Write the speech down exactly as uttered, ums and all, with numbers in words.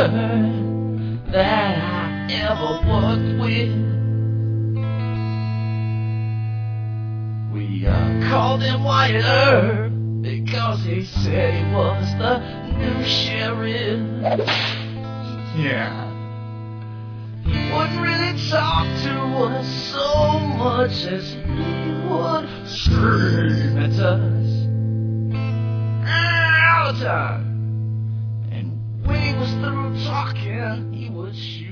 nerd that I ever worked with. We uh, called him Wyatt Earp because he said he was the new sheriff. Yeah. He wouldn't really talk to us so much as he would scream at us all the time. And when he was through talking, he would shoot